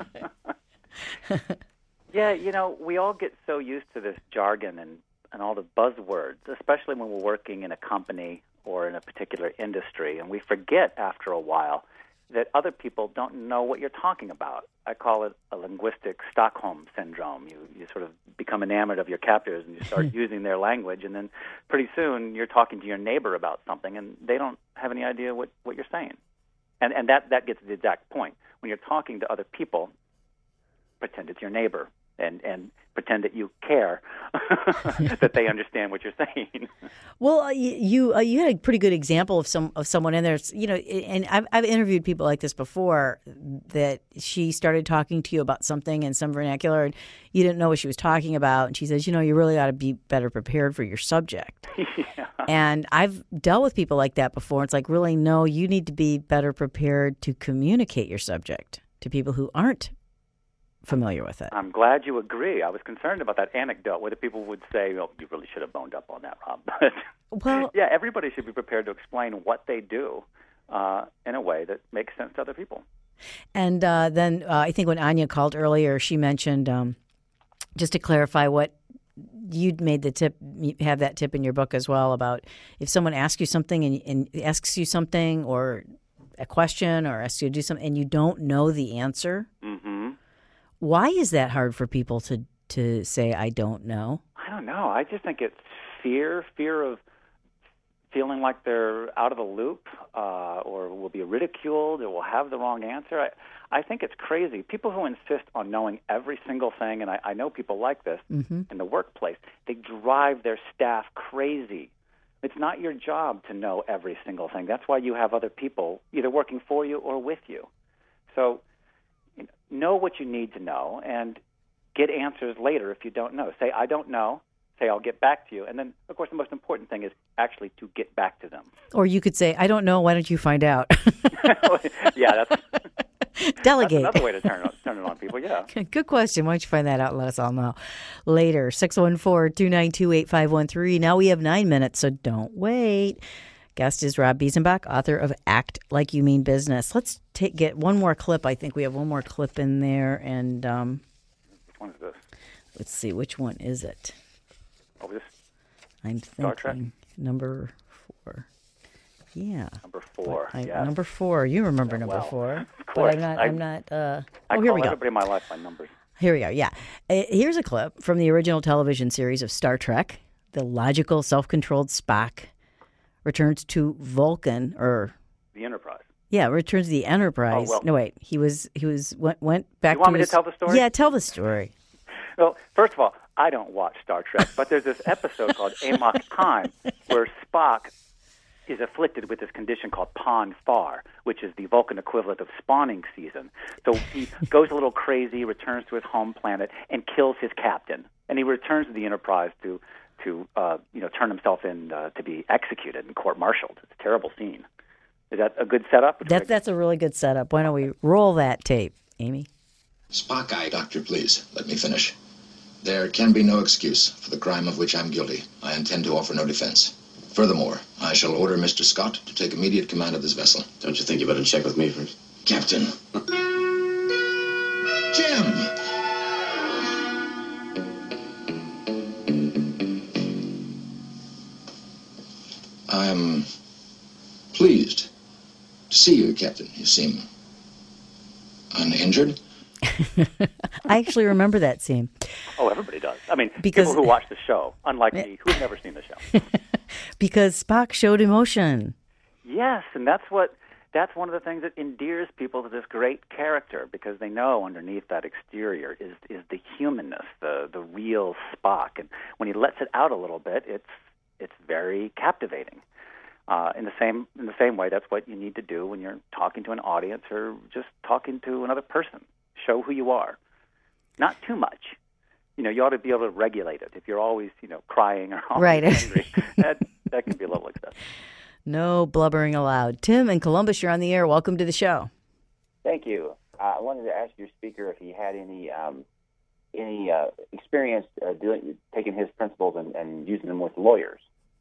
Yeah, you know, we all get so used to this jargon and, and all the buzzwords, especially when we're working in a company or in a particular industry, and we forget after a while that other people don't know what you're talking about. I call it a linguistic Stockholm syndrome. You you sort of become enamored of your captors and you start using their language, and then pretty soon you're talking to your neighbor about something, and they don't have any idea what, what you're saying. And and that, that gets to the exact point. When you're talking to other people, pretend it's your neighbor. And, and pretend that you care, that they understand what you're saying. Well, uh, you uh, you had a pretty good example of some of someone in there. You know, and I've I've interviewed people like this before. That she started talking to you about something in some vernacular, and you didn't know what she was talking about. And she says, you know, you really ought to be better prepared for your subject. Yeah. And I've dealt with people like that before. It's like, really, no, you need to be better prepared to communicate your subject to people who aren't familiar with it. I'm glad you agree. I was concerned about that anecdote where the people would say, "Oh, you really should have boned up on that, Rob." But well, yeah, everybody should be prepared to explain what they do uh, in a way that makes sense to other people. And uh, then uh, I think when Anya called earlier, she mentioned, um, just to clarify, what you'd made the tip, you have that tip in your book as well, about if someone asks you something and, and asks you something or a question or asks you to do something and you don't know the answer. Mm-hmm. Why is that hard for people to, to say, I don't know? I don't know. I just think it's fear, fear of feeling like they're out of the loop uh, or will be ridiculed or will have the wrong answer. I, I think it's crazy. People who insist on knowing every single thing, and I, I know people like this mm-hmm. in the workplace, they drive their staff crazy. It's not your job to know every single thing. That's why you have other people either working for you or with you. So know what you need to know and get answers later if you don't know. Say, I don't know. Say, I'll get back to you. And then, of course, the most important thing is actually to get back to them. Or you could say, I don't know. Why don't you find out? Yeah, that's, Delegate. That's another way to turn it, turn it on people, yeah. Good question. Why don't you find that out and let us all know later. six one four, two nine two, eight five one three. Now we have nine minutes, so don't wait. Guest is Rob Biesenbach, author of Act Like You Mean Business. Let's take, get one more clip. I think we have one more clip in there. And um, which one is this? let's see, which one is it? Oh, this I'm Star Trek? thinking number four. Yeah. Number four. I, yes. Number four. You remember Yeah, number well, four. of But course. I'm not. I- I'm not. Uh, I oh, here call we go. everybody in my life by numbers. Here we go. Yeah. Uh, here's a clip from the original television series of Star Trek. The logical, self-controlled Spock returns to Vulcan, or The Enterprise. yeah, returns to the Enterprise. Oh, well. No, wait. He was. He was. Went, went back. You want to me to his, tell the story? Yeah, tell the story. Well, first of all, I don't watch Star Trek, but there's this episode called Amok Time where Spock is afflicted with this condition called Pon farr, which is the Vulcan equivalent of spawning season. So he goes a little crazy, returns to his home planet, and kills his captain. And he returns to the Enterprise to, to uh, you know, turn himself in uh, to be executed and court-martialed. It's a terrible scene. Is that a good setup? That, that's a really good setup. Why don't we roll that tape, Amy? Spock, I, Doctor, please, let me finish. There can be no excuse for the crime of which I'm guilty. I intend to offer no defense. Furthermore, I shall order Mister Scott to take immediate command of this vessel. Don't you think you better check with me first? Captain. Jim! I'm pleased to see you, Captain. You seem uninjured. I actually remember that scene. Oh, everybody does. I mean, Because- people who watch the show, unlike me, who have never seen the show. Because Spock showed emotion. Yes, and that's what that's one of the things that endears people to this great character, because they know underneath that exterior is is the humanness, the the real Spock. And when he lets it out a little bit, it's it's very captivating. Uh, in the same in the same way, that's what you need to do when you're talking to an audience or just talking to another person. Show who you are, not too much. You know, you ought to be able to regulate it. If you're always, you know, crying or always Right. angry, that that can be a little excessive. No blubbering allowed. Tim in Columbus, you're on the air. Welcome to the show. Thank you. Uh, I wanted to ask your speaker if he had any um, any uh, experience uh, doing taking his principles and, and using them with lawyers.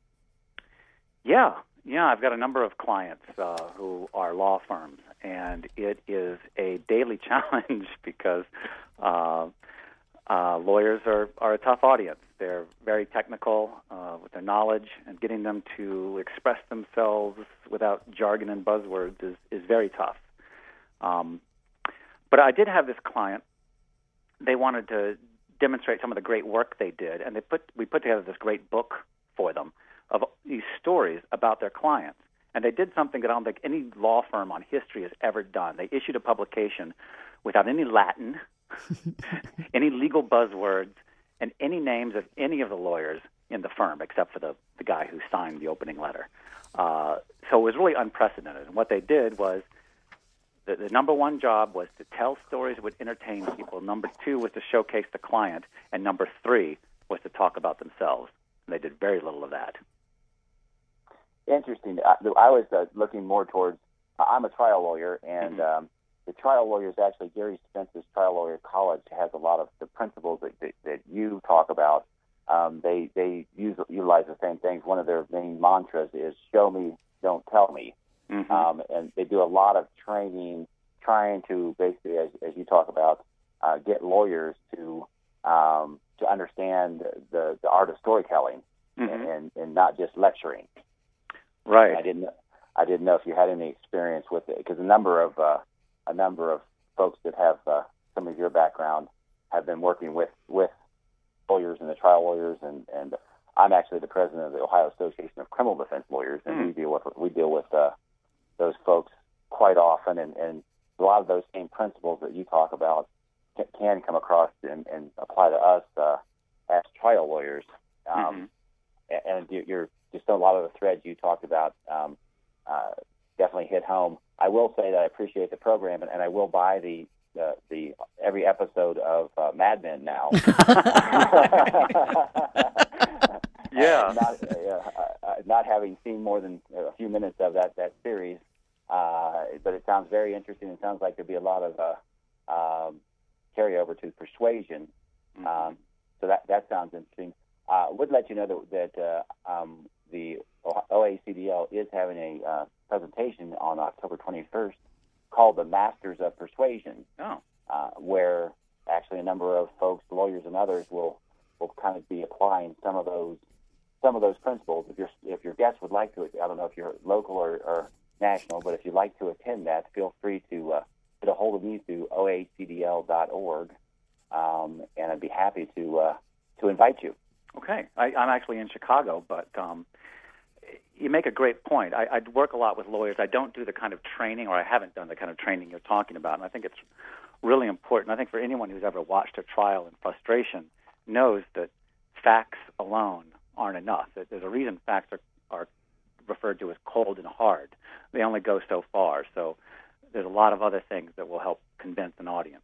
Yeah, yeah. I've got a number of clients uh, who are law firms, and it is a daily challenge because uh, uh, lawyers are, are a tough audience. They're very technical uh, with their knowledge, and getting them to express themselves without jargon and buzzwords is, is very tough. Um, but I did have this client. They wanted to demonstrate some of the great work they did, and they put we put together this great book for them of these stories about their clients. And they did something that I don't think any law firm on history has ever done. They issued a publication without any Latin, any legal buzzwords, and any names of any of the lawyers in the firm, except for the, the guy who signed the opening letter. Uh, so it was really unprecedented. And what they did was the, the number one job was to tell stories that would entertain people. Number two was to showcase the client. And number three was to talk about themselves. And they did very little of that. Interesting. I, I was uh, looking more towards. I'm a trial lawyer, and Mm-hmm. um, the trial lawyers actually, Gary Spence's Trial Lawyer College has a lot of the principles that, that, that you talk about. Um, they they use utilize the same things. One of their main mantras is "Show me, don't tell me," Mm-hmm. um, and they do a lot of training, trying to basically, as, as you talk about, uh, get lawyers to um, to understand the, the art of storytelling Mm-hmm. and, and and not just lecturing. Right. And I didn't. I didn't know if you had any experience with it, because a number of uh, a number of folks that have uh, some of your background have been working with, with lawyers and the trial lawyers, and, and I'm actually the president of the Ohio Association of Criminal Defense Lawyers, and Mm. we deal with we deal with uh, those folks quite often, and, and a lot of those same principles that you talk about can, can come across and, and apply to us uh, as trial lawyers. Um, Mm-hmm. and you're, you're just a lot of the threads you talked about um, uh, definitely hit home. I will say that I appreciate the program, and, and I will buy the the, the every episode of uh, Mad Men now. Yeah. Uh, not, uh, uh, not having seen more than a few minutes of that that series, uh, but it sounds very interesting. It sounds like there'd be a lot of uh, um, carryover to Persuasion. Mm-hmm. Um, so that that sounds interesting. I uh, would let you know that, that uh, um, the O A C D L is having a uh, presentation on October twenty-first called The Masters of Persuasion, Oh. uh, where actually a number of folks, lawyers and others, will will kind of be applying some of those some of those principles. If your if your guests would like to, I don't know if you're local or, or national, but if you'd like to attend that, feel free to uh, get a hold of me through O A C D L dot org, um, and I'd be happy to uh, to invite you. Okay, I, I'm actually in Chicago, but um, you make a great point. I, I work a lot with lawyers. I don't do the kind of training, or I haven't done the kind of training you're talking about, and I think it's really important. I think for anyone who's ever watched a trial in frustration knows that facts alone aren't enough. There's a reason facts are, are referred to as cold and hard. They only go so far. So there's a lot of other things that will help convince an audience.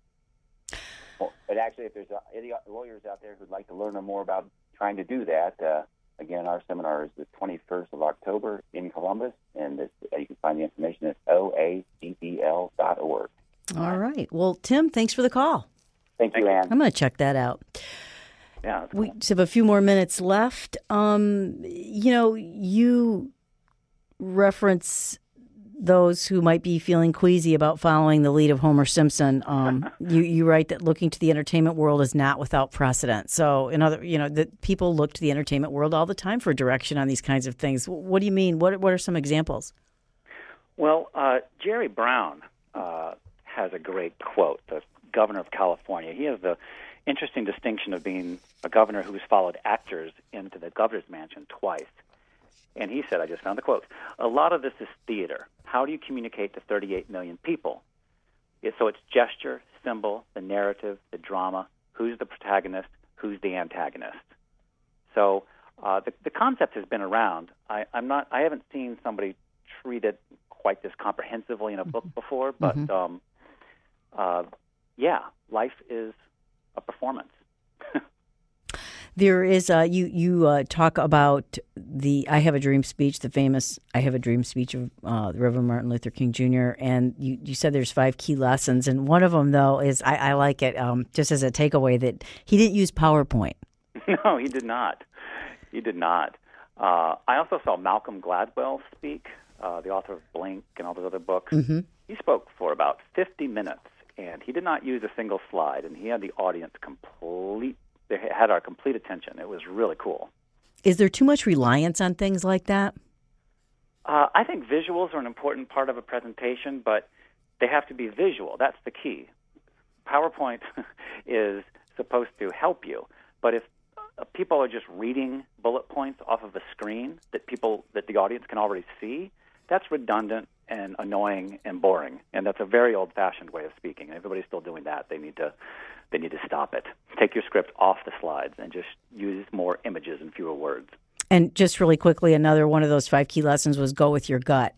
Well, but actually, if there's uh, any lawyers out there who'd like to learn more about trying to do that, uh, again, our seminar is the twenty-first of October in Columbus, and this, uh, you can find the information at O A C D L dot org. All right. Well, Tim, thanks for the call. Thank you, Ann. I'm going to check that out. Yeah. We just have a few more minutes left. Um, you know, you reference those who might be feeling queasy about following the lead of Homer Simpson. Um, you, you write that looking to the entertainment world is not without precedent. So, in other, you know, that people look to the entertainment world all the time for direction on these kinds of things. What do you mean? What What are some examples? Well, uh, Jerry Brown uh, has a great quote, the governor of California. He has the interesting distinction of being a governor who's followed actors into the governor's mansion twice. And he said, I just found the quote, a lot of this is theater. How do you communicate to thirty-eight million people? It, so it's gesture, symbol, the narrative, the drama, who's the protagonist, who's the antagonist. So uh, the, the concept has been around. I, I'm not, I haven't seen somebody treat it quite this comprehensively in a book before, but Mm-hmm. um, uh, yeah, life is a performance. There is uh, you you uh, talk about the I Have a Dream speech, the famous I Have a Dream speech of uh, the Reverend Martin Luther King Junior And you, you said there's five key lessons, and one of them though is I, I like it um, just as a takeaway that he didn't use PowerPoint. No, he did not. He did not. Uh, I also saw Malcolm Gladwell speak, uh, the author of Blink and all those other books. Mm-hmm. He spoke for about fifty minutes, and he did not use a single slide, and he had the audience complete. They had our complete attention. It was really cool. Is there too much reliance on things like that? Uh, I think visuals are an important part of a presentation, but they have to be visual. That's the key. PowerPoint is supposed to help you, but if uh, people are just reading bullet points off of a screen that people that the audience can already see, that's redundant and annoying and boring, and that's a very old-fashioned way of speaking. And everybody's still doing that. They need to they need to stop it. Take your script off the slides and just use more images and fewer words. And just really quickly, another one of those five key lessons was go with your gut.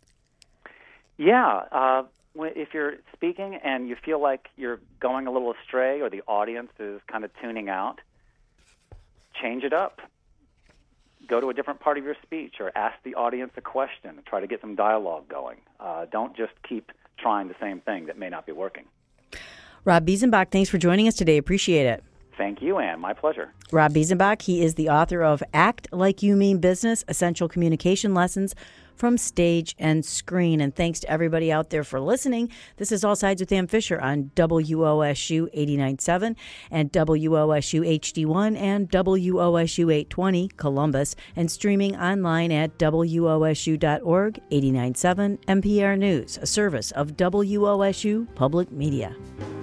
Yeah, uh, if you're speaking and you feel like you're going a little astray or the audience is kind of tuning out, change it up. Go to a different part of your speech or ask the audience a question and try to get some dialogue going. Uh, don't just keep trying the same thing that may not be working. Rob Biesenbach, thanks for joining us today. Appreciate it. Thank you, Ann. My pleasure. Rob Biesenbach, he is the author of Act Like You Mean Business, Essential Communication Lessons from Stage and Screen. And thanks to everybody out there for listening. This is All Sides with Ann Fisher on W O S U eighty-nine point seven and W O S U H D one and W O S U eight twenty Columbus, and streaming online at W O S U dot org, eighty-nine point seven N P R News, a service of W O S U Public Media.